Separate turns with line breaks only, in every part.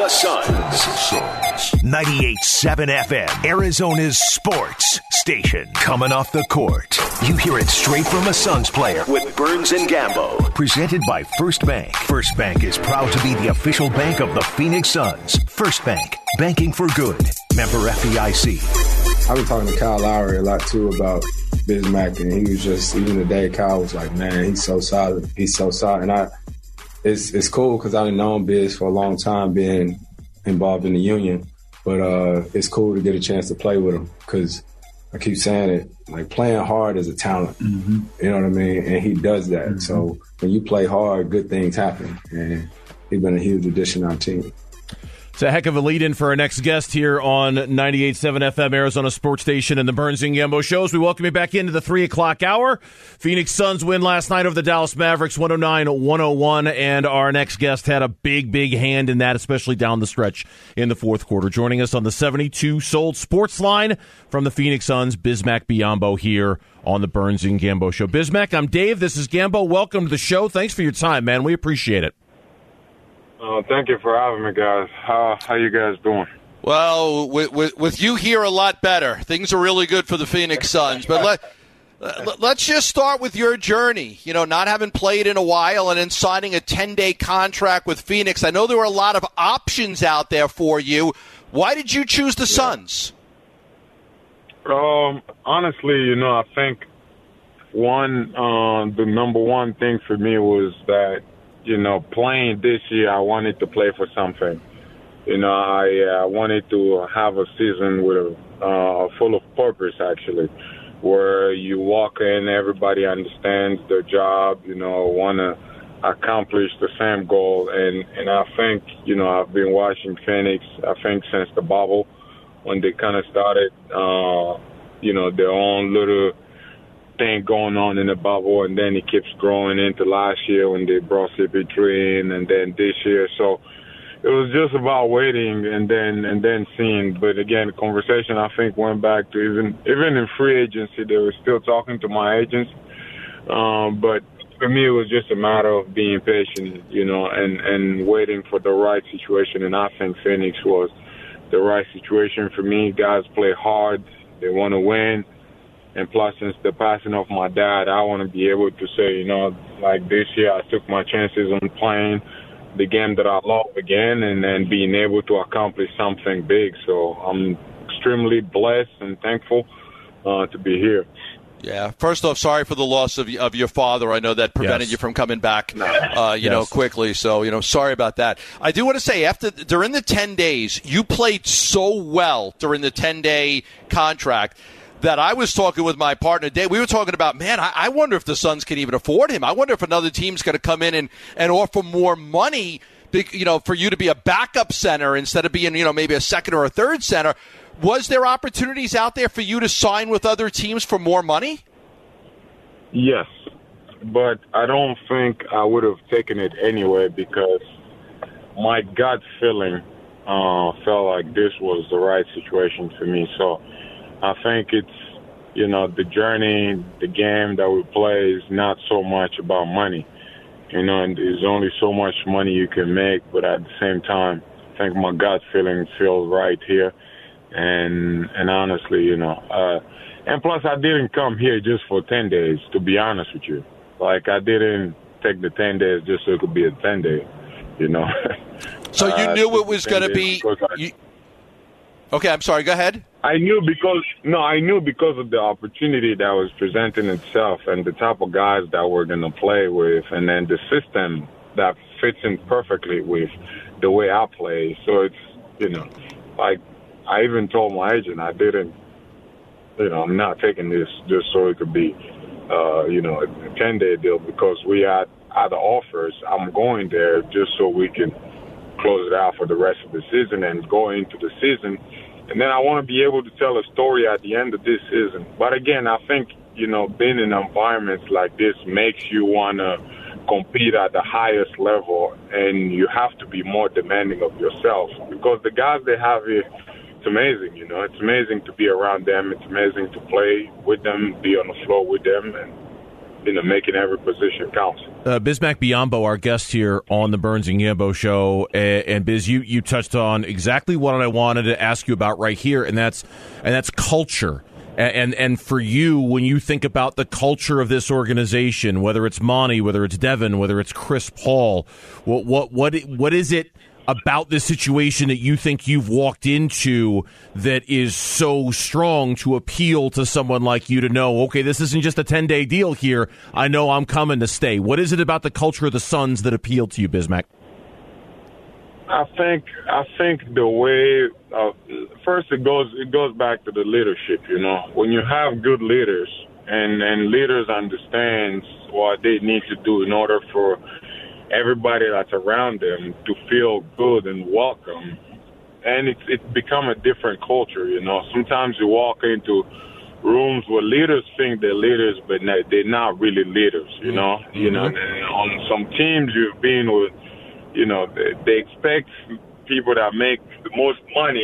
the Suns.
98.7 FM, Arizona's sports station. Coming off the court, you hear it straight from a Suns player
With Burns and Gambo.
Presented by First Bank. First Bank is proud to be the official bank of the Phoenix Suns. First Bank, banking for good. Member FDIC.
I've been talking to Kyle Lowry a lot, too, about Bismack, and he was just, even today, Kyle was like, man, he's so solid. He's so solid. And it's cool because I've known Biz for a long time, being involved in the union. But it's cool to get a chance to play with him because I keep saying it, like playing hard is a talent. Mm-hmm. You know what I mean? And he does that. Mm-hmm. So when you play hard, good things happen. And he's been a huge addition to our team.
It's a heck of a lead-in for our next guest here on 98.7 FM, Arizona Sports Station and the Burns and Gambo shows. We welcome you back into the 3 o'clock hour. Phoenix Suns win last night over the Dallas Mavericks, 109-101, and our next guest had a big, big hand in that, especially down the stretch in the fourth quarter. Joining us on the 72 Sold Sports line from the Phoenix Suns, Bismack Biyombo here on the Burns and Gambo show. Bismack, I'm Dave. This is Gambo. Welcome to the show. Thanks for your time, man. We appreciate it.
Thank you for having me, guys. How you guys doing?
Well, with you here, a lot better. Things are really good for the Phoenix Suns. But let's just start with your journey. You know, not having played in a while and then signing a 10-day contract with Phoenix. I know there were a lot of options out there for you. Why did you choose the Suns?
Honestly, I think the number one thing for me was that, playing this year, I wanted to play for something. I wanted to have a season with full of purpose, actually, where you walk in, everybody understands their job, want to accomplish the same goal. And I think, I've been watching Phoenix, I think, since the bubble, when they kind of started, their own little thing going on in the bubble, and then it keeps growing into last year when they brought CP3 in, and then this year. So it was just about waiting and then seeing. But again, the conversation I think went back to even in free agency, they were still talking to my agents. But for me, it was just a matter of being patient, and waiting for the right situation. And I think Phoenix was the right situation for me. Guys play hard. They want to win. And plus, since the passing of my dad, I want to be able to say, like this year, I took my chances on playing the game that I love again and then being able to accomplish something big. So I'm extremely blessed and thankful to be here.
Yeah. First off, sorry for the loss of your father. I know that prevented you from coming back, quickly. So, sorry about that. I do want to say, during the 10 days, you played so well during the 10-day contract that I was talking with my partner, Dave. We were talking about, man, I wonder if the Suns can even afford him. I wonder if another team's going to come in and offer more money, for you to be a backup center instead of being, maybe a second or a third center. Was there opportunities out there for you to sign with other teams for more money?
Yes, but I don't think I would have taken it anyway because my gut feeling felt like this was the right situation for me. So I think it's, the journey, the game that we play is not so much about money. And there's only so much money you can make, but at the same time, I think my gut feeling feels right here. And honestly, and plus I didn't come here just for 10 days, to be honest with you. Like, I didn't take the 10 days just so it could be a 10-day,
So you knew it was going to be... Okay, I'm sorry, go ahead.
I knew because of the opportunity that was presenting itself and the type of guys that we're going to play with and then the system that fits in perfectly with the way I play. So it's, like I even told my agent I didn't, I'm not taking this just so it could be, a 10-day deal because we had other offers. I'm going there just so we can close it out for the rest of the season and go into the season. And then I want to be able to tell a story at the end of this season. But again, I think, being in environments like this makes you want to compete at the highest level, and you have to be more demanding of yourself because the guys they have here, it's amazing, It's amazing to be around them. It's amazing to play with them, be on the floor with them. And making every position count.
Bismack Biyombo, our guest here on the Burns and Gambo show, and Biz, you touched on exactly what I wanted to ask you about right here, and that's culture. And for you, when you think about the culture of this organization, whether it's Monty, whether it's Devin, whether it's Chris Paul, what is it about this situation that you think you've walked into that is so strong to appeal to someone like you to know, okay, this isn't just a 10-day deal here. I know I'm coming to stay. What is it about the culture of the Suns that appealed to you, Bismack?
I think the way first it goes back to the leadership. When you have good leaders and leaders understands what they need to do in order for everybody that's around them to feel good and welcome, and it's become a different culture. Sometimes you walk into rooms where leaders think they're leaders, but they're not really leaders. On some teams you've been with, they expect people that make the most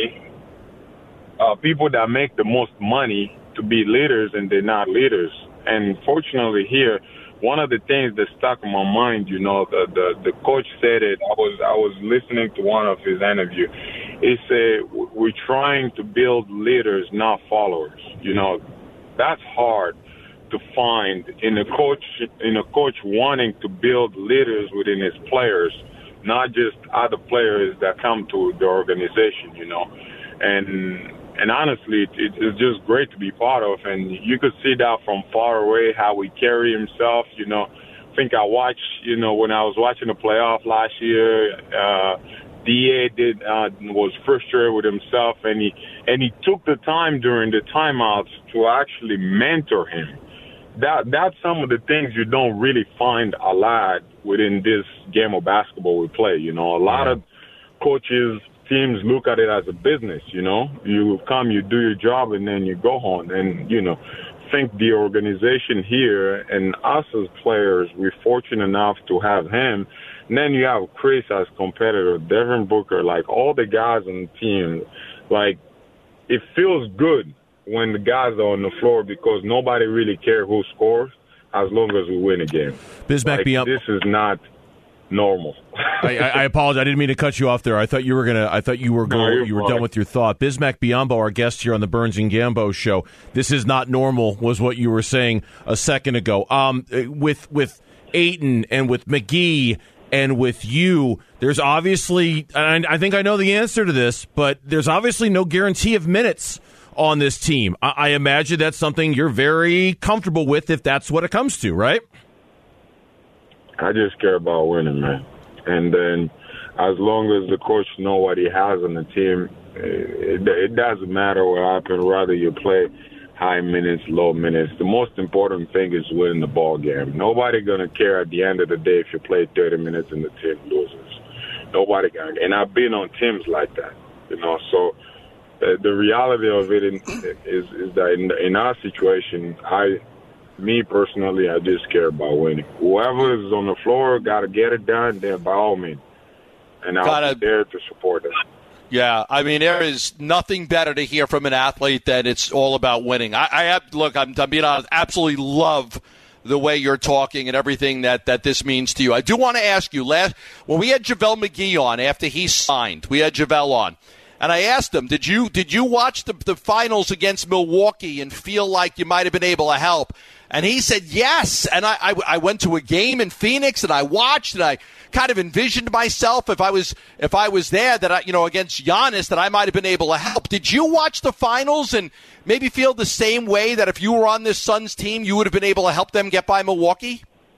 money to be leaders, and they're not leaders. And fortunately here, one of the things that stuck in my mind, the coach said it. I was listening to one of his interviews. He said, "We're trying to build leaders, not followers." That's hard to find in a coach wanting to build leaders within his players, not just other players that come to the organization. And honestly, it's just great to be part of. And you could see that from far away, how he carry himself. I think I watched, when I was watching the playoff last year, DA was frustrated with himself, and he took the time during the timeouts to actually mentor him. That's some of the things you don't really find a lot within this game of basketball we play. A lot of coaches, teams look at it as a business. You come, you do your job, and then you go home. And think the organization here and us as players, we're fortunate enough to have him. And then you have Chris as competitor, Devin Booker, like all the guys on the team. Like, it feels good when the guys are on the floor because nobody really cares who scores as long as we win a game.
Bismack,
this is not normal.
I apologize. I didn't mean to cut you off there. I thought you were gonna. I thought you were going. You were done with your thought. Bismack Biyombo, our guest here on the Burns and Gambo show. This is not normal, was what you were saying a second ago. With Ayton and with McGee and with you, there's obviously, and I think I know the answer to this, but there's obviously no guarantee of minutes on this team. I imagine that's something you're very comfortable with if that's what it comes to, right?
I just care about winning, man. And then as long as the coach know what he has on the team, it doesn't matter what happens, whether you play high minutes, low minutes. The most important thing is winning the ball game. Nobody going to care at the end of the day if you play 30 minutes and the team loses. Nobody going to. And I've been on teams like that, so the reality of it is that in our situation, me personally, I just care about winning. Whoever is on the floor got to get it done, then by all means. And I'll be there to support them.
Yeah, I mean, there is nothing better to hear from an athlete than it's all about winning. I'm being honest, absolutely love the way you're talking and everything that this means to you. I do want to ask you, when we had JaVale McGee on after he signed, we had JaVale on. And I asked him, did you watch the finals against Milwaukee and feel like you might have been able to help? And he said yes. And I went to a game in Phoenix and I watched and I kind of envisioned myself if I was there that against Giannis that I might have been able to help. Did you watch the finals and maybe feel the same way that if you were on this Suns team you would have been able to help them get by Milwaukee?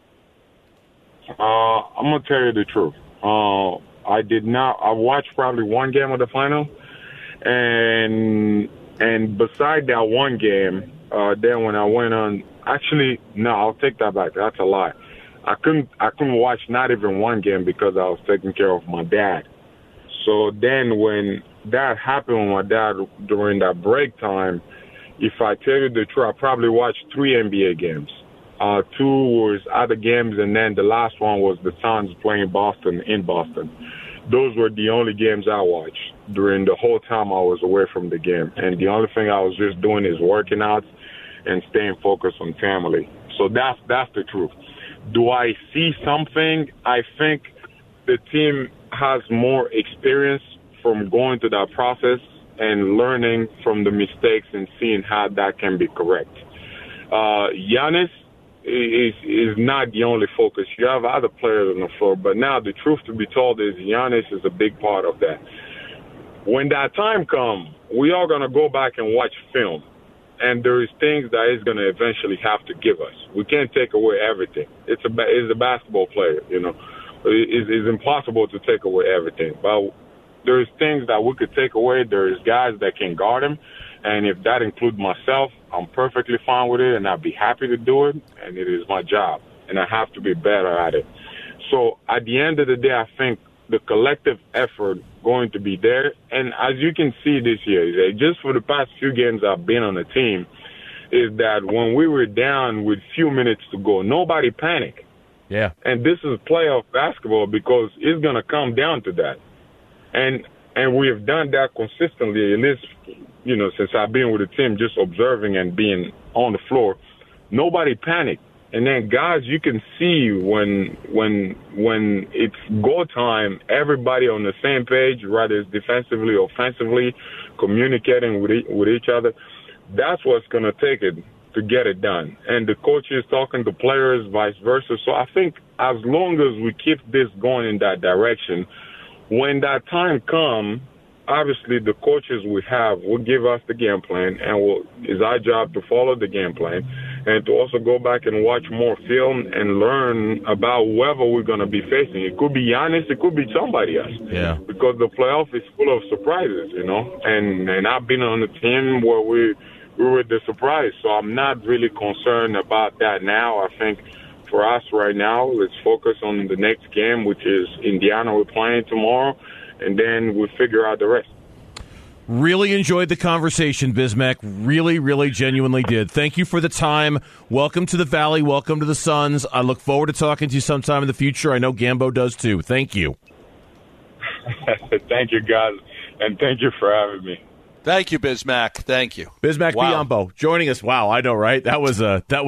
I'm gonna tell you the truth. I did not. I watched probably one game of the final, and beside that one game, then when I went on, actually no, I'll take that back. That's a lie. I couldn't watch not even one game because I was taking care of my dad. So then when that happened with my dad during that break time, if I tell you the truth, I probably watched 3 NBA games. 2 was other games, and then the last one was the Suns playing Boston in Boston. Those were the only games I watched during the whole time I was away from the game. And the only thing I was just doing is working out and staying focused on family. So that's the truth. Do I see something? I think the team has more experience from going through that process and learning from the mistakes and seeing how that can be correct. Giannis is not the only focus. You have other players on the floor, but now the truth to be told is Giannis is a big part of that. When that time comes, we are going to go back and watch film, and there is things that he's going to eventually have to give us. We can't take away everything. It's a basketball player, you know. It's impossible to take away everything, but there's things that we could take away. There's guys that can guard him, and if that includes myself, I'm perfectly fine with it, and I'd be happy to do it, and it is my job, and I have to be better at it. So at the end of the day, I think the collective effort going to be there, and as you can see this year, just for the past few games I've been on the team, is that when we were down with few minutes to go, nobody panicked.
Yeah.
And this is playoff basketball because it's going to come down to that. And we have done that consistently, at least, you know, since I've been with the team, just observing and being on the floor. Nobody panicked. And then, guys, you can see when it's go time, everybody on the same page, whether it's defensively or offensively, communicating with each other. That's what's going to take it to get it done. And the coaches talking to players, vice versa. So I think as long as we keep this going in that direction, when that time comes, obviously the coaches we have will give us the game plan, and it's our job to follow the game plan and to also go back and watch more film and learn about whoever we're going to be facing. It could be Giannis, it could be somebody else.
Yeah.
Because the playoff is full of surprises, you know. And I've been on the team where we were the surprise, so I'm not really concerned about that now. I think for us right now, let's focus on the next game, which is Indiana. We're playing tomorrow, and then we'll figure out the rest.
Really enjoyed the conversation, Bismack. Really, really genuinely did. Thank you for the time. Welcome to the Valley. Welcome to the Suns. I look forward to talking to you sometime in the future. I know Gambo does too. Thank you.
Thank you, guys, and thank you for having me.
Thank you, Bismack. Thank you.
Bismack Biyombo joining us. Wow, I know, right? That was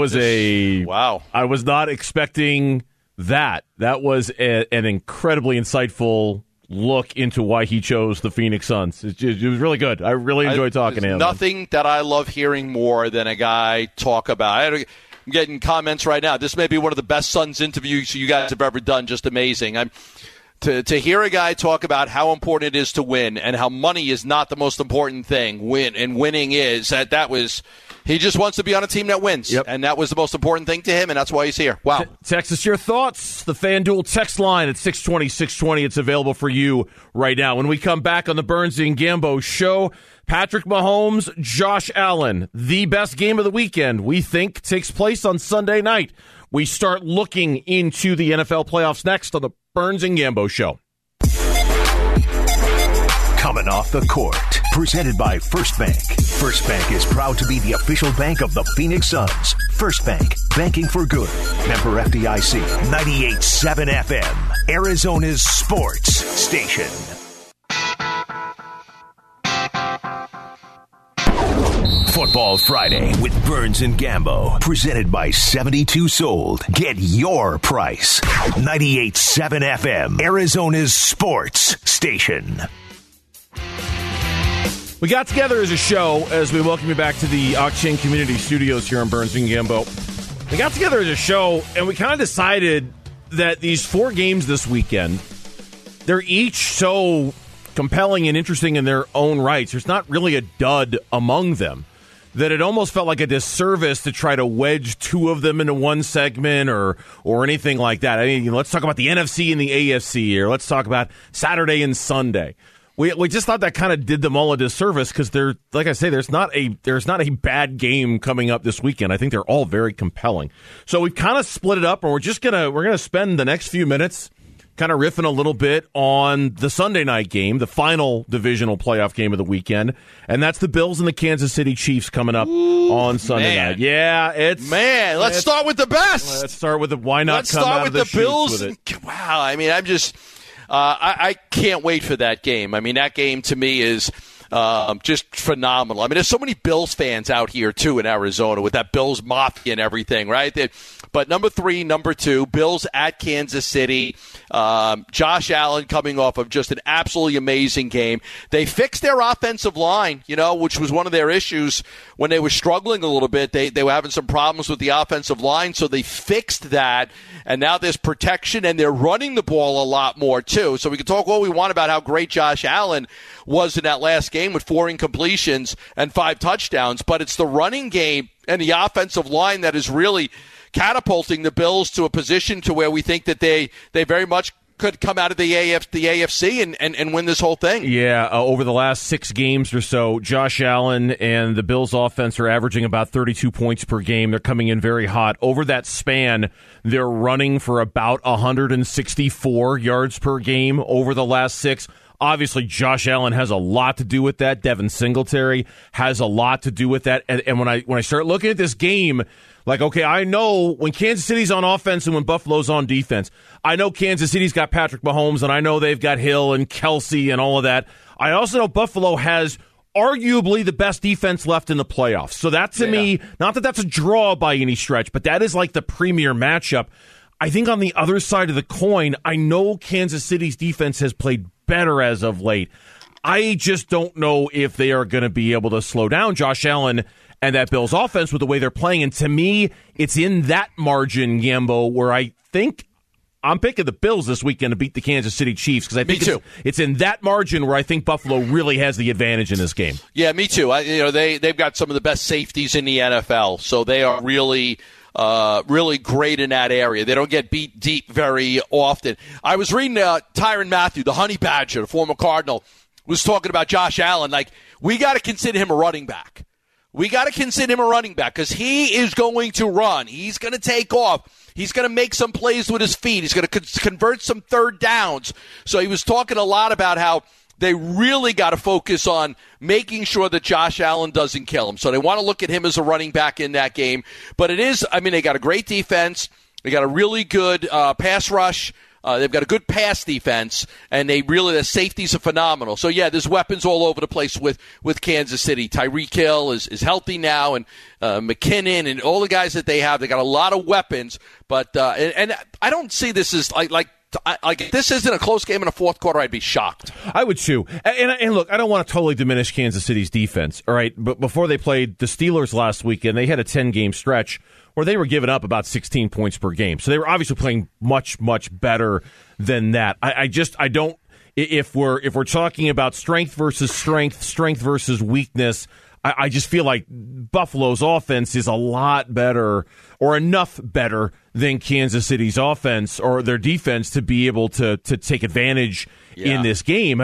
a
wow.
I was not expecting that. That was an incredibly insightful look into why he chose the Phoenix Suns. It was really good. I really enjoyed talking to him.
Nothing that I love hearing more than a guy talk about. I'm getting comments right now. This may be one of the best Suns interviews you guys have ever done. Just amazing. To hear a guy talk about how important it is to win and how money is not the most important thing, winning is, that was, he just wants to be on a team that wins.
Yep.
And that was the most important thing to him, and that's why he's here. Wow.
Text us your thoughts. The FanDuel text line at 620-620. It's available for you right now. When we come back on the Burns and Gambo show, Patrick Mahomes, Josh Allen, the best game of the weekend, we think, takes place on Sunday night. We start looking into the NFL playoffs next on the Burns and Gambo show.
Coming off the court, presented by First Bank. First Bank is proud to be the official bank of the Phoenix Suns. First Bank, banking for good. Member FDIC, 98.7 FM, Arizona's sports station. Football Friday with Burns and Gambo. Presented by 72 Sold. Get your price. 98.7 FM, Arizona's sports station.
We got together as a show as we welcome you back to the Auction Community Studios here on Burns and Gambo. We got together as a show, and we kind of decided that these 4 games this weekend, they're each so compelling and interesting in their own rights. There's not really a dud among them, that it almost felt like a disservice to try to wedge 2 of them into one segment or anything like that. I mean, let's talk about the NFC and the AFC, or let's talk about Saturday and Sunday. We just thought that kind of did them all a disservice because they're, like I say, there's not a bad game coming up this weekend. I think they're all very compelling. So we've kind of split it up, and we're gonna spend the next few minutes kind of riffing a little bit on the Sunday night game, the final divisional playoff game of the weekend, and that's the Bills and the Kansas City Chiefs coming up on Sunday night. Yeah,
let's start with the best.
Let's start with the why not
let's
come
start
out
with
of the
Bills.
with it.
Wow, I mean, I'm just I can't wait for that game. I mean, that game to me is Just phenomenal. I mean, there's so many Bills fans out here, too, in Arizona with that Bills Mafia and everything, right? But number 3, number 2, Bills at Kansas City. Josh Allen coming off of just an absolutely amazing game. They fixed their offensive line, which was one of their issues when they were struggling a little bit. They were having some problems with the offensive line, so they fixed that. And now there's protection, and they're running the ball a lot more, too. So we can talk all we want about how great Josh Allen was in that last game with 4 incompletions and 5 touchdowns. But it's the running game and the offensive line that is really catapulting the Bills to a position to where we think that they very much could come out of the AFC and win this whole thing.
Yeah, over the last 6 games or so, Josh Allen and the Bills offense are averaging about 32 points per game. They're coming in very hot. Over that span, they're running for about 164 yards per game over the last 6. Obviously, Josh Allen has a lot to do with that. Devin Singletary has a lot to do with that. And when I start looking at this game, like, okay, I know when Kansas City's on offense and when Buffalo's on defense, I know Kansas City's got Patrick Mahomes, and I know they've got Hill and Kelsey and all of that. I also know Buffalo has arguably the best defense left in the playoffs. So that, to me, not that that's a draw by any stretch, but that is like the premier matchup. I think on the other side of the coin, I know Kansas City's defense has played better as of late. I just don't know if they are going to be able to slow down Josh Allen and that Bills offense with the way they're playing. And to me, it's in that margin, Gambo, where I think I'm picking the Bills this weekend to beat the Kansas City Chiefs, because I think it's in that margin where I think Buffalo really has the advantage in this game.
Yeah, me too. They've got some of the best safeties in the NFL, so they are really great in that area. They don't get beat deep very often. I was reading Tyrann Mathieu, the Honey Badger, the former Cardinal, was talking about Josh Allen. Like, we got to consider him a running back. We got to consider him a running back because he is going to run. He's going to take off. He's going to make some plays with his feet. He's going to convert some third downs. So he was talking a lot about how they really got to focus on making sure that Josh Allen doesn't kill him. So they want to look at him as a running back in that game. But it is, they got a great defense. They got a really good pass rush. They've got a good pass defense, and their safeties are phenomenal. So, yeah, there's weapons all over the place with Kansas City. Tyreek Hill is healthy now, and McKinnon and all the guys that they have. They got a lot of weapons, but and I don't see this as like if this isn't a close game in the fourth quarter, I'd be shocked.
I would too. And look, I don't want to totally diminish Kansas City's defense, all right? But before they played the Steelers last weekend, they had a 10-game stretch where they were giving up about 16 points per game. So they were obviously playing much, much better than that. I don't. If we're talking about strength versus strength versus weakness, I just feel like Buffalo's offense is a lot better or enough better than Kansas City's offense or their defense to be able to take advantage in this game.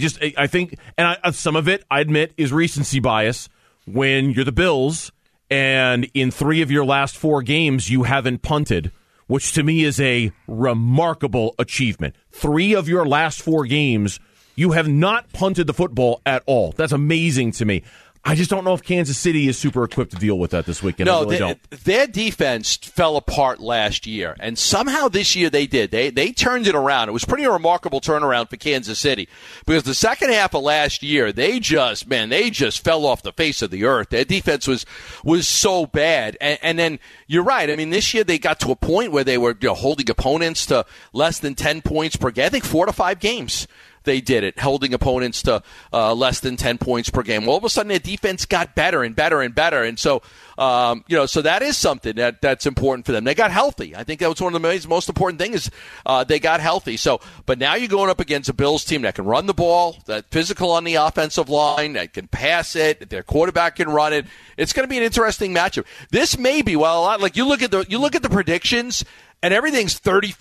I think, and some of it, I admit, is recency bias when you're the Bills and in 3 of your last 4 games you haven't punted, which to me is a remarkable achievement. 3 of your last 4 games, you have not punted the football at all. That's amazing to me. I just don't know if Kansas City is super equipped to deal with that this weekend.
No,
I really don't.
Their defense fell apart last year, and somehow this year they did. They turned it around. It was pretty remarkable turnaround for Kansas City because the second half of last year, they just fell off the face of the earth. Their defense was so bad. And then you're right. I mean, this year they got to a point where they were holding opponents to less than 10 points per game. I think 4 to 5 games. They did it, holding opponents to less than 10 points per game. Well, all of a sudden, their defense got better and better and better. And so, so that is something that's important for them. They got healthy. I think that was one of the most important things is they got healthy. So, but now you're going up against a Bills team that can run the ball, that physical on the offensive line, that can pass it, their quarterback can run it. It's going to be an interesting matchup. This may be, like you look at the predictions, and everything's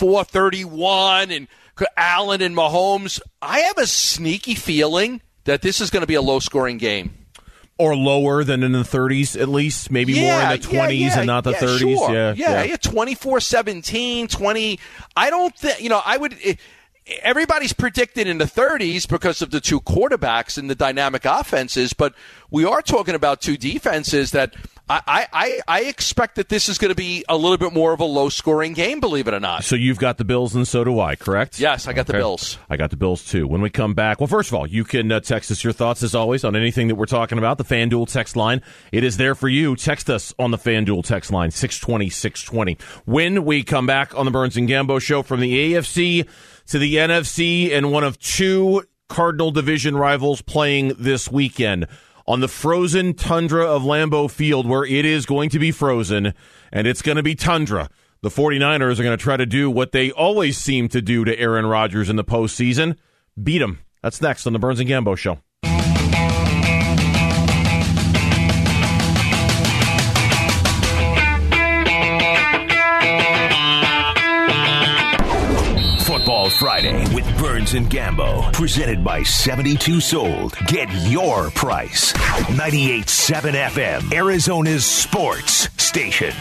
34-31 and Allen and Mahomes. I have a sneaky feeling that this is going to be a low-scoring game.
Or lower than in the 30s, at least. Maybe more in the 20s and not the 30s.
Sure. Yeah, 24-17, 20. I don't think, I would... Everybody's predicted in the 30s because of the 2 quarterbacks and the dynamic offenses, but we are talking about 2 defenses that I expect that this is going to be a little bit more of a low-scoring game, believe it or not.
So you've got the Bills, and so do I, correct?
Yes, I got the Bills.
I got the Bills, too. When we come back, well, first of all, you can text us your thoughts, as always, on anything that we're talking about. The FanDuel text line, it is there for you. Text us on the FanDuel text line, 620-620. When we come back on the Burns and Gambo Show, from the AFC to the NFC, and one of two Cardinal division rivals playing this weekend on the frozen tundra of Lambeau Field, where it is going to be frozen, and it's going to be tundra. The 49ers are going to try to do what they always seem to do to Aaron Rodgers in the postseason, beat him. That's next on the Burns and Gambo Show.
Friday with Burns and Gambo, presented by 72 Sold. Get your price. 98.7 FM, Arizona's sports station.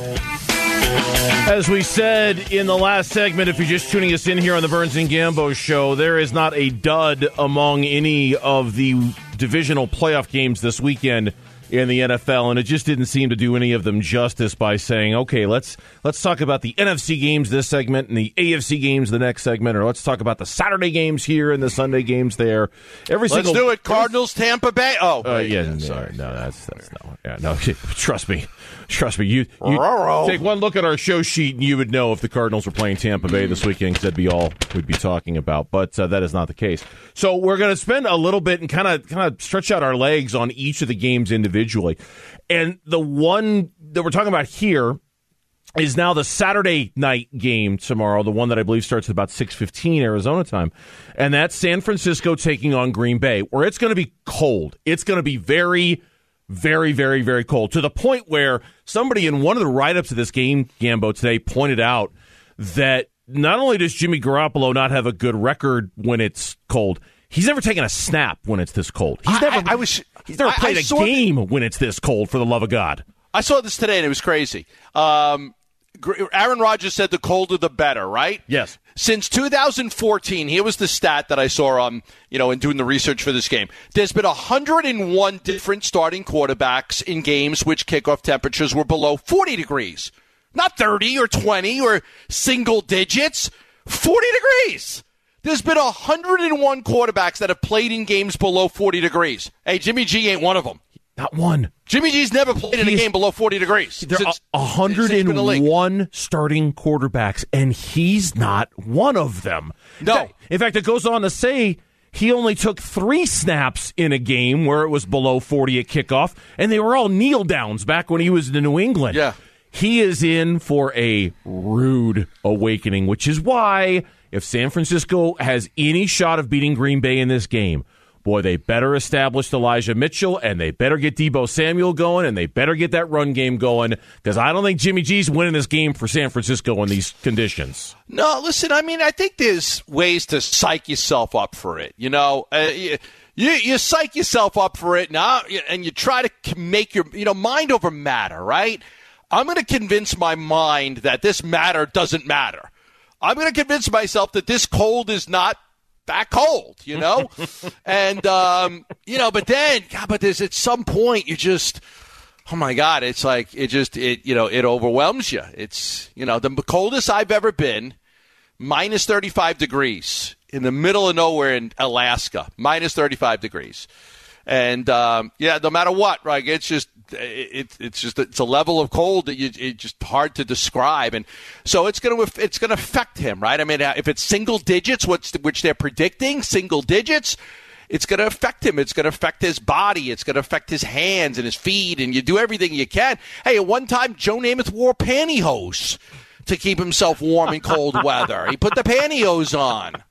As we said in the last segment, if you're just tuning us in here on the Burns and Gambo Show, there is not a dud among any of the divisional playoff games this weekend in the NFL, and it just didn't seem to do any of them justice by saying, okay, let's talk about the NFC games this segment and the AFC games the next segment, or let's talk about the Saturday games here and the Sunday games there.
Let's do it. Cardinals, Tampa Bay.
Sorry. No, that's no. Yeah, no. Trust me. You take one look at our show sheet and you would know if the Cardinals were playing Tampa Bay this weekend, because that'd be all we'd be talking about. But that is not the case. So we're going to spend a little bit and kind of stretch out our legs on each of the games individually. And the one that we're talking about here is now the Saturday night game tomorrow, the one that I believe starts at about 6:15 Arizona time. And that's San Francisco taking on Green Bay, where it's going to be cold. It's going to be very, very, very, very cold, to the point where somebody in one of the write-ups of this game, Gambo, today pointed out that not only does Jimmy Garoppolo not have a good record when it's cold, he's never taken a snap when it's this cold. He's never played a game when it's this cold, for the love of God.
I saw this today, and it was crazy. Aaron Rodgers said the colder the better, right?
Yes.
Since 2014, here was the stat that I saw in doing the research for this game. There's been 101 different starting quarterbacks in games which kickoff temperatures were below 40 degrees. Not 30 or 20 or single digits. 40 degrees. There's been 101 quarterbacks that have played in games below 40 degrees. Hey, Jimmy G ain't one of them.
Not one.
Jimmy G's never played in a game below 40 degrees.
There are 101 starting quarterbacks, and he's not one of them.
No.
In fact, it goes on to say he only took 3 snaps in a game where it was below 40 at kickoff, and they were all kneel downs back when he was in New England.
Yeah.
He is in for a rude awakening, which is why if San Francisco has any shot of beating Green Bay in this game, boy, they better establish Elijah Mitchell, and they better get Deebo Samuel going, and they better get that run game going, because I don't think Jimmy G's winning this game for San Francisco in these conditions.
No, listen, I think there's ways to psych yourself up for it. You psych yourself up for it now, and you try to make your mind over matter, right? I'm going to convince my mind that this matter doesn't matter. I'm going to convince myself that this cold is not that cold, and, but then, but there's at some point you just, oh my God, it's like, it overwhelms you. It's, the coldest I've ever been, minus 35 degrees in the middle of nowhere in Alaska, minus 35 degrees. And, no matter what, right, it's a level of cold that it's just hard to describe, and so it's going to affect him, right? I mean, if it's single digits, which they're predicting, single digits, it's going to affect him. It's going to affect his body. It's going to affect his hands and his feet, and you do everything you can. Hey, at one time, Joe Namath wore pantyhose to keep himself warm in cold weather. He put the pantyhose on.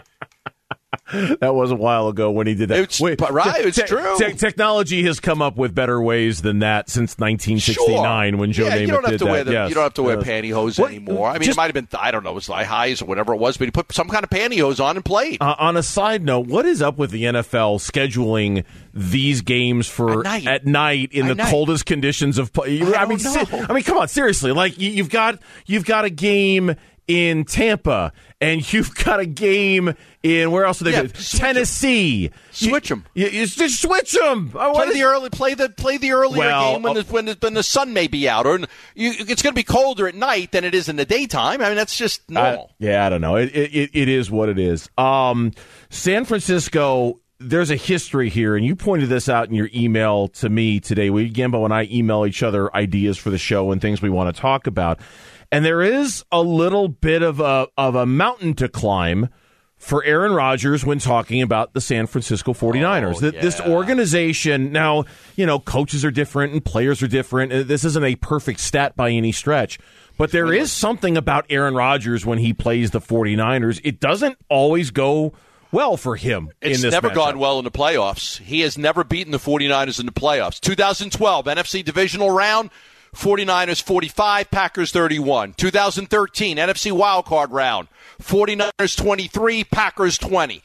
That was a while ago when he did that.
It's true.
Technology has come up with better ways than that since 1969 when Joe Namath did that.
You don't have to wear pantyhose anymore. I mean, it might have been, I don't know, it was high highs or whatever it was, but he put some kind of pantyhose on and played.
On a side note, what is up with the NFL scheduling these games at night in the coldest conditions of play? I mean, come on, seriously. Like you've got a game in Tampa, and you've got a game in where else do they go? Tennessee.
Switch them.
You just switch them.
Play the earlier game when the sun may be out, or it's going to be colder at night than it is in the daytime. I mean, that's just normal.
I don't know. It is what it is. San Francisco. There's a history here, and you pointed this out in your email to me today. Gambo and I email each other ideas for the show and things we want to talk about. And there is a little bit of a mountain to climb for Aaron Rodgers when talking about the San Francisco 49ers. This organization, now, coaches are different and players are different. This isn't a perfect stat by any stretch. But there is something about Aaron Rodgers when he plays the 49ers. It doesn't always go well for him in this matchup. It's
never gone well in the playoffs. He has never beaten the 49ers in the playoffs. 2012, NFC Divisional Round, 49ers 45, Packers 31. 2013, NFC Wildcard Round, 49ers 23, Packers 20.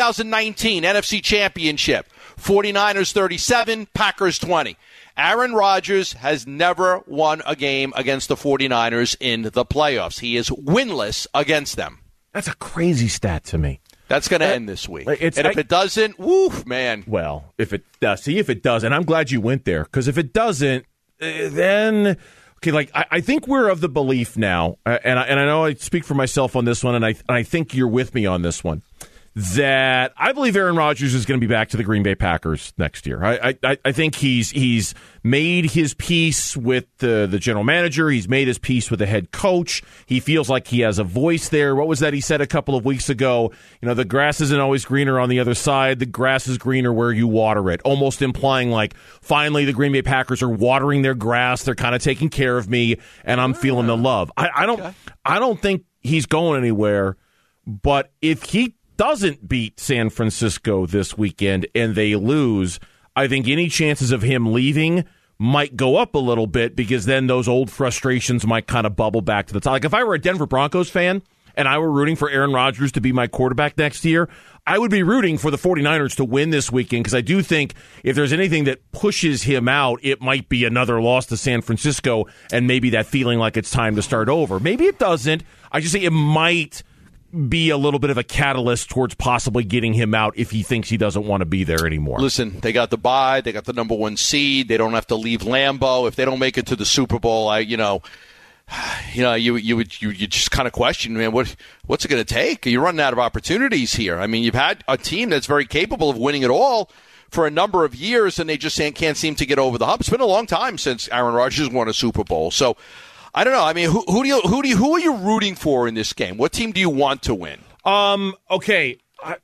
2019, NFC Championship, 49ers 37, Packers 20. Aaron Rodgers has never won a game against the 49ers in the playoffs. He is winless against them.
That's a crazy stat to me.
That's going to end this week. If it doesn't, woof, man.
Well, if it does, if it does, and I'm glad you went there, because if it doesn't, then, okay, I think we're of the belief now, and I know I speak for myself on this one, and I think you're with me on this one, that I believe Aaron Rodgers is going to be back to the Green Bay Packers next year. I think he's made his peace with the general manager. He's made his peace with the head coach. He feels like he has a voice there. What was that he said a couple of weeks ago? The grass isn't always greener on the other side. The grass is greener where you water it, almost implying like finally the Green Bay Packers are watering their grass. They're kind of taking care of me, and I'm feeling the love. I don't think he's going anywhere, but if he doesn't beat San Francisco this weekend and they lose, I think any chances of him leaving might go up a little bit, because then those old frustrations might kind of bubble back to the top. Like if I were a Denver Broncos fan and I were rooting for Aaron Rodgers to be my quarterback next year, I would be rooting for the 49ers to win this weekend, because I do think if there's anything that pushes him out, it might be another loss to San Francisco and maybe that feeling like it's time to start over. Maybe it doesn't. I just think it might be a little bit of a catalyst towards possibly getting him out if he thinks he doesn't want to be there anymore.
Listen, they got the bye. They got the number 1 seed. They don't have to leave Lambeau. If they don't make it to the Super Bowl, you just kind of question, man, what's it going to take? You're running out of opportunities here. I mean, you've had a team that's very capable of winning it all for a number of years, and they just can't seem to get over the hump. It's been a long time since Aaron Rodgers won a Super Bowl. So I don't know. I mean, who are you rooting for in this game? What team do you want to win?
Okay,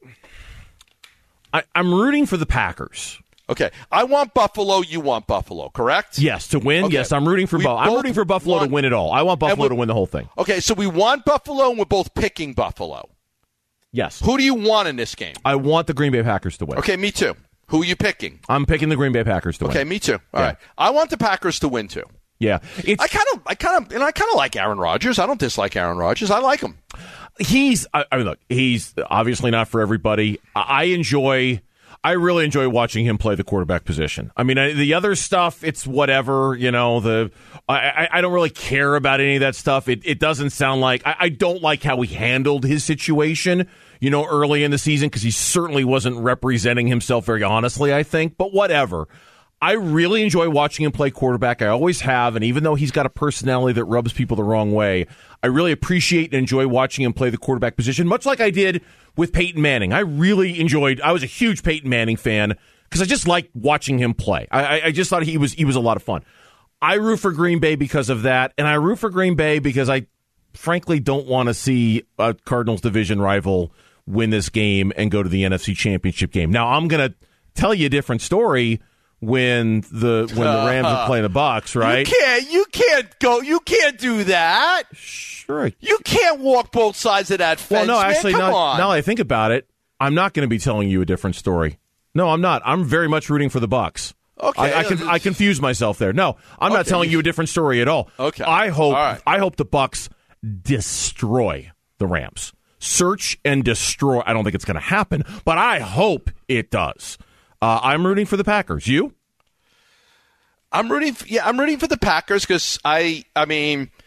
I'm rooting for the Packers.
Okay, I want Buffalo. You want Buffalo, correct?
Yes, to win. Okay. Yes, I'm rooting for Buffalo. I'm rooting for Buffalo to win it all. I want Buffalo to win the whole thing.
Okay, so we want Buffalo, and we're both picking Buffalo.
Yes.
Who do you want in this game?
I want the Green Bay Packers to win.
Okay, me too. Who are you picking?
I'm picking the Green Bay Packers to win.
Okay, me too. All right. I want the Packers to win too.
Yeah,
I kind of like Aaron Rodgers. I don't dislike Aaron Rodgers. I like him.
He's obviously not for everybody. I really enjoy watching him play the quarterback position. I mean, the other stuff, it's whatever. I don't really care about any of that stuff. It doesn't sound like I don't like how he handled his situation, early in the season, because he certainly wasn't representing himself very honestly, I think. But whatever. I really enjoy watching him play quarterback. I always have, and even though he's got a personality that rubs people the wrong way, I really appreciate and enjoy watching him play the quarterback position, much like I did with Peyton Manning. I was a huge Peyton Manning fan because I just liked watching him play. I just thought he was a lot of fun. I root for Green Bay because of that, and I root for Green Bay because I frankly don't want to see a Cardinals division rival win this game and go to the NFC Championship game. Now, I'm going to tell you a different story when the Rams are playing the Bucs, right?
You can't do that.
Sure.
You can't walk both sides of that fence.
Well, no, actually,
Come on.
Now that I think about it, I'm not going to be telling you a different story. No, I'm not. I'm very much rooting for the Bucs.
Okay.
I confuse myself there. No, I'm not telling you a different story at all.
Okay.
I hope the Bucs destroy the Rams. Search and destroy. I don't think it's going to happen, but I hope it does. I'm rooting for the Packers. You?
I'm rooting for the Packers because I mean,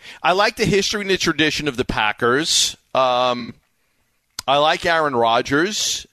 I like the history and the tradition of the Packers. I like Aaron Rodgers.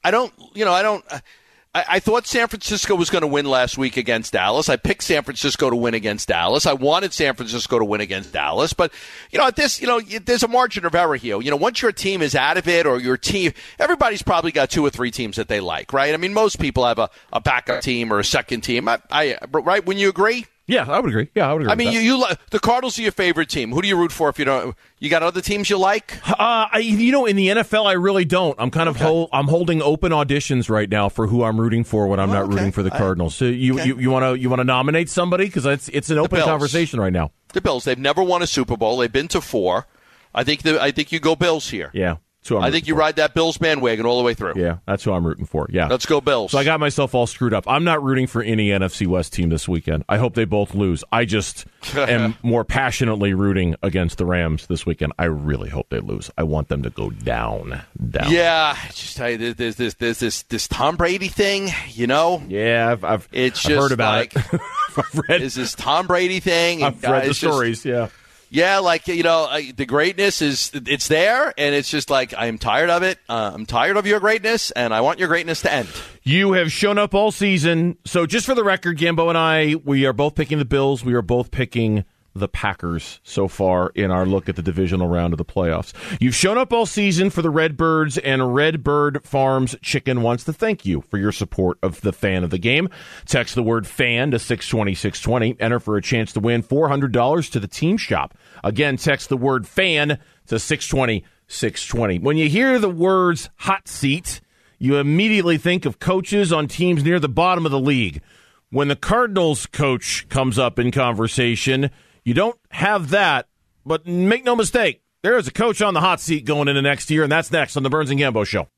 I thought San Francisco was going to win last week against Dallas. I picked San Francisco to win against Dallas. I wanted San Francisco to win against Dallas. But, there's a margin of error here. Once your team is out of it, or your team, everybody's probably got 2 or 3 teams that they like, right? I mean, most people have a backup team or a second team. Right? Wouldn't you agree?
Yeah, I would agree. I
mean, the Cardinals are your favorite team. Who do you root for if you don't? You got other teams you like?
In the NFL, I really don't. I'm kind of I'm holding open auditions right now for who I'm rooting for when I'm not rooting for the Cardinals. So you want to nominate somebody, because it's an open conversation right now.
The Bills. They've never won a Super Bowl. They've been to 4. I think you go Bills here.
Yeah.
I think you ride that Bills bandwagon all the way through.
Yeah, that's who I'm rooting for. Yeah.
Let's go Bills.
So I got myself all screwed up. I'm not rooting for any NFC West team this weekend. I hope they both lose. I just am more passionately rooting against the Rams this weekend. I really hope they lose. I want them to go down.
Yeah, just tell you, there's this Tom Brady thing,
Yeah, I've heard about it. I've read.
Is this Tom Brady thing?
I've read the stories, yeah.
Yeah, the greatness it's there, and it's just like, I'm tired of it. I'm tired of your greatness, and I want your greatness to end.
You have shown up all season. So just for the record, Gambo and I, we are both picking the Bills. We are both picking the Packers so far in our look at the divisional round of the playoffs. You've shown up all season for the Redbirds, and Redbird Farms Chicken wants to thank you for your support of the fan of the game. Text the word FAN to 620-620. Enter for a chance to win $400 to the team shop. Again, text the word FAN to 620-620. When you hear the words hot seat, you immediately think of coaches on teams near the bottom of the league. When the Cardinals coach comes up in conversation, you don't have that, but make no mistake, there is a coach on the hot seat going into next year, and that's next on the Burns and Gambo Show.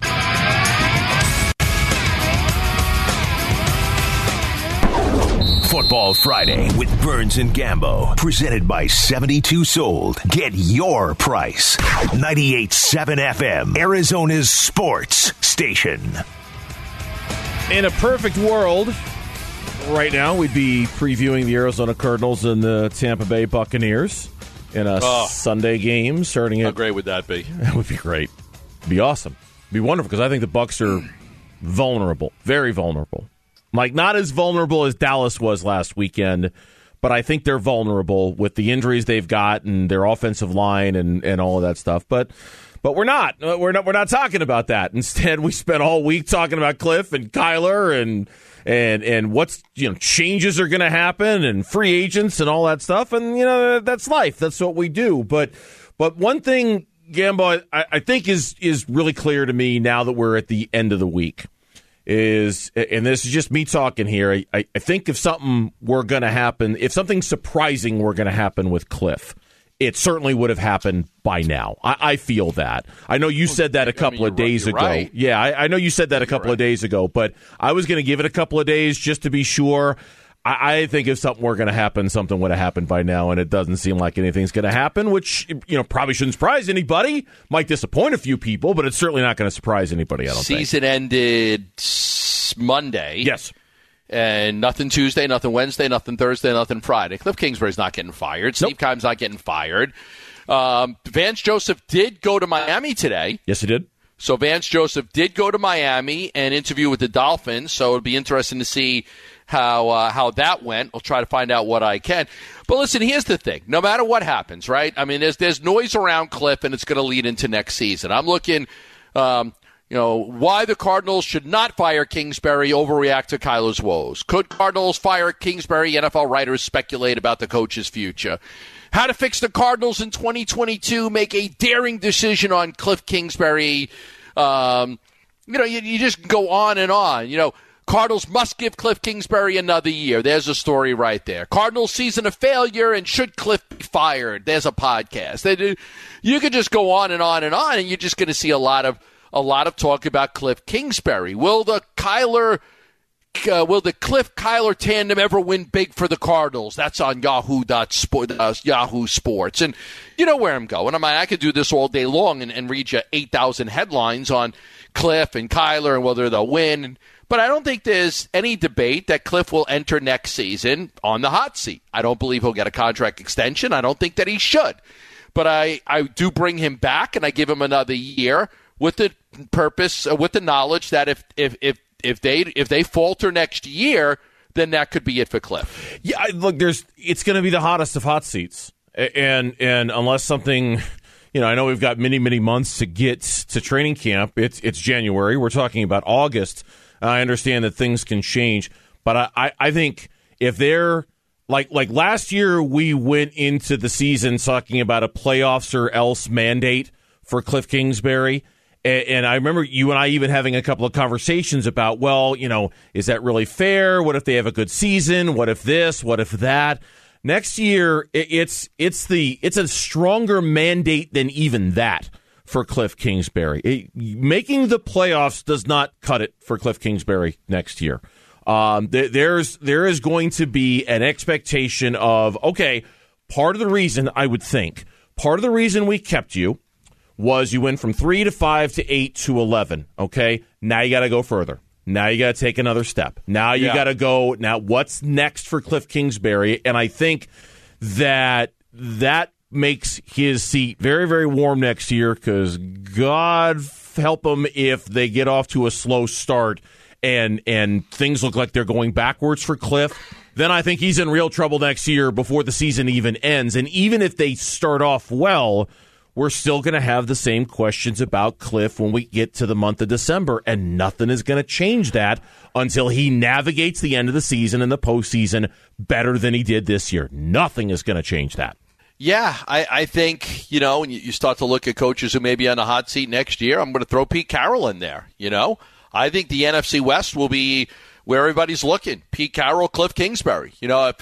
Football Friday with Burns and Gambo. Presented by 72 Sold. Get your price. 98.7 FM, Arizona's sports station.
In a perfect world, right now we'd be previewing the Arizona Cardinals and the Tampa Bay Buccaneers in a Sunday game starting at...
How great would that be?
That would be great. It'd be awesome. It'd be wonderful, because I think the Bucs are vulnerable. Very vulnerable. Like, not as vulnerable as Dallas was last weekend, but I think they're vulnerable with the injuries they've got and their offensive line and all of that stuff. But we're not. We're not talking about that. Instead, we spent all week talking about Cliff and Kyler and what's, changes are going to happen and free agents and all that stuff. And, that's life. That's what we do. But one thing, Gambo, I think is really clear to me now that we're at the end of the week is, and this is just me talking here, I think if something were going to happen, if something surprising were going to happen with Cliff, it certainly would have happened by now. I feel that. I know you said that a couple of days ago.
Right.
Yeah, I know you said that a couple of days ago, but I was going to give it a couple of days just to be sure. I think if something were going to happen, something would have happened by now, and it doesn't seem like anything's going to happen, which probably shouldn't surprise anybody. Might disappoint a few people, but it's certainly not going to surprise anybody, I don't think.
Season ended Monday.
Yes.
And nothing Tuesday, nothing Wednesday, nothing Thursday, nothing Friday. Cliff Kingsbury's not getting fired. Steve Keim's not getting fired. Vance Joseph did go to Miami today.
Yes, he did.
So Vance Joseph did go to Miami and interview with the Dolphins. So it'd be interesting to see how that went. I'll try to find out what I can. But listen, here's the thing. No matter what happens, right? I mean, there's noise around Cliff, and it's going to lead into next season. I'm looking, why the Cardinals should not fire Kingsbury, overreact to Kyler's woes. Could Cardinals fire Kingsbury? NFL writers speculate about the coach's future. How to fix the Cardinals in 2022, make a daring decision on Cliff Kingsbury. You just go on and on. Cardinals must give Cliff Kingsbury another year. There's a story right there. Cardinals season a failure, and should Cliff be fired? There's a podcast. You could just go on and on and on, and you're just going to see a lot of talk about Cliff Kingsbury. Will the Kyler Cliff Kyler tandem ever win big for the Cardinals? That's on Yahoo Sports. And you know where I'm going. I could do this all day long and read you 8,000 headlines on Cliff and Kyler and whether they'll win. But I don't think there's any debate that Cliff will enter next season on the hot seat. I don't believe he'll get a contract extension. I don't think that he should. But I do bring him back, and I give him another year with the purpose, with the knowledge that if they falter next year, then that could be it for Cliff.
Yeah, look, it's going to be the hottest of hot seats, and unless something, I know we've got many months to get to training camp. It's January. We're talking about August. I understand that things can change, but I think if they're like last year, we went into the season talking about a playoffs or else mandate for Cliff Kingsbury. And I remember you and I even having a couple of conversations about, is that really fair? What if they have a good season? What if this? What if that? Next year, it's a stronger mandate than even that for Cliff Kingsbury. Making the playoffs does not cut it for Cliff Kingsbury next year. There is going to be an expectation of, okay, part of the reason we kept you was you went from 3 to 5 to 8 to 11. Okay, now you got to go further. Now you got to take another step. Now you got to go. Now what's next for Cliff Kingsbury? And I think that makes his seat very, very warm next year, because God help them if they get off to a slow start and things look like they're going backwards for Cliff. Then I think he's in real trouble next year before the season even ends. And even if they start off well, we're still going to have the same questions about Cliff when we get to the month of December, and nothing is going to change that until he navigates the end of the season and the postseason better than he did this year. Nothing is going to change that.
Yeah, I think, when you start to look at coaches who may be on the hot seat next year, I'm going to throw Pete Carroll in there, I think the NFC West will be where everybody's looking. Pete Carroll, Cliff Kingsbury.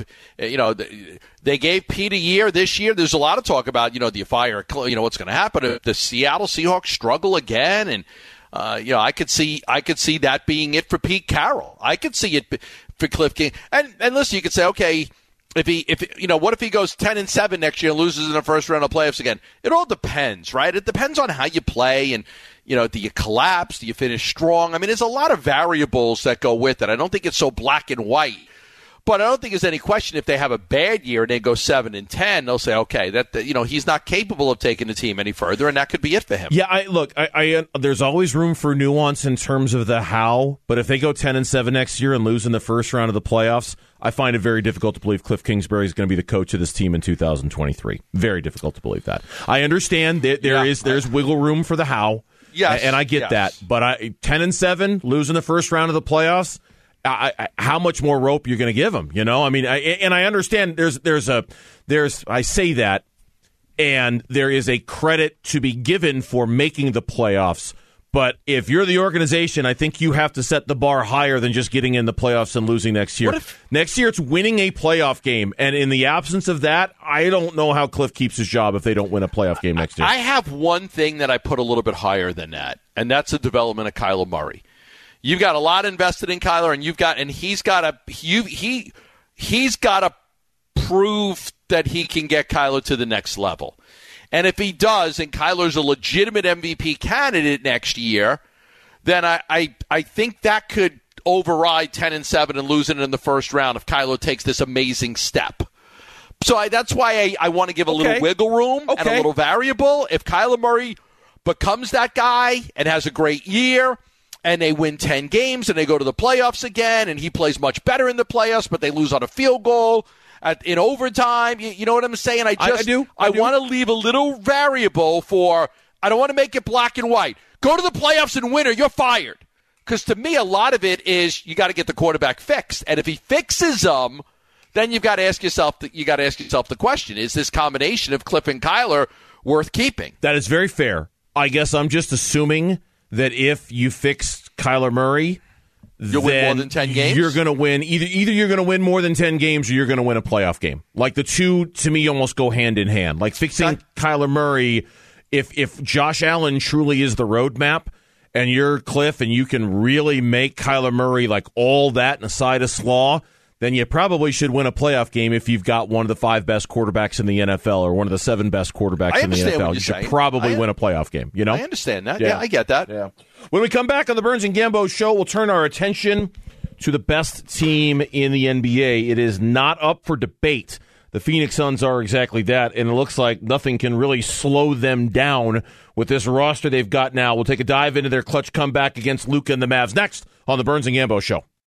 They gave Pete a year this year. There's a lot of talk about, do you fire, what's going to happen if the Seattle Seahawks struggle again? And, I could see that being it for Pete Carroll. I could see it for Cliff King. And listen, you could say, okay, what if he goes 10-7 next year and loses in the first round of playoffs again? It all depends, right? It depends on how you play, and do you collapse? Do you finish strong? There's a lot of variables that go with it. I don't think it's so black and white. But I don't think there's any question if they have a bad year and they go 7-10, they'll say, okay, that he's not capable of taking the team any further, and that could be it for him.
Yeah, there's always room for nuance in terms of the how, but if they go 10-7 next year and lose in the first round of the playoffs, I find it very difficult to believe Cliff Kingsbury is going to be the coach of this team in 2023. Very difficult to believe that. I understand that there's wiggle room for the how,
yes,
and I get that, but 10-7, losing the first round of the playoffs, how much more rope you're going to give him? I understand. I say that, and there is a credit to be given for making the playoffs. But if you're the organization, I think you have to set the bar higher than just getting in the playoffs and losing next year. Next year, it's winning a playoff game, and in the absence of that, I don't know how Cliff keeps his job if they don't win a playoff game next year.
I have one thing that I put a little bit higher than that, and that's the development of Kyler Murray. You've got a lot invested in Kyler, and he's got to prove that he can get Kyler to the next level. And if he does, and Kyler's a legitimate MVP candidate next year, then I think that could override 10-7 and losing it in the first round if Kyler takes this amazing step. So that's why I want to give a little wiggle room and a little variable. If Kyler Murray becomes that guy and has a great year, and they win 10 games, and they go to the playoffs again, and he plays much better in the playoffs, but they lose on a field goal in overtime. You know what I'm saying? I do. I want to leave a little variable for – I don't want to make it black and white. Go to the playoffs and win or you're fired. Because to me, a lot of it is you got to get the quarterback fixed. And if he fixes them, then you've got to ask yourself the question, is this combination of Cliff and Kyler worth keeping?
That is very fair. I guess I'm just assuming – that if you fix Kyler Murray,
you'll win more than 10 games?
You're going to win. Either you're going to win more than 10 games or you're going to win a playoff game. Like the two, to me, almost go hand in hand. Like fixing Kyler Murray, if Josh Allen truly is the roadmap and you're Cliff and you can really make Kyler Murray like all that and a side of slaw, then you probably should win a playoff game if you've got one of the 5 best quarterbacks in the NFL or one of the 7 best quarterbacks in the NFL. You should probably win a playoff game, you know?
I understand that. Yeah, I get that.
Yeah. When we come back on the Burns and Gambo show, we'll turn our attention to the best team in the NBA. It is not up for debate. The Phoenix Suns are exactly that, and it looks like nothing can really slow them down with this roster they've got now. We'll take a dive into their clutch comeback against Luka and the Mavs next on the Burns and Gambo show.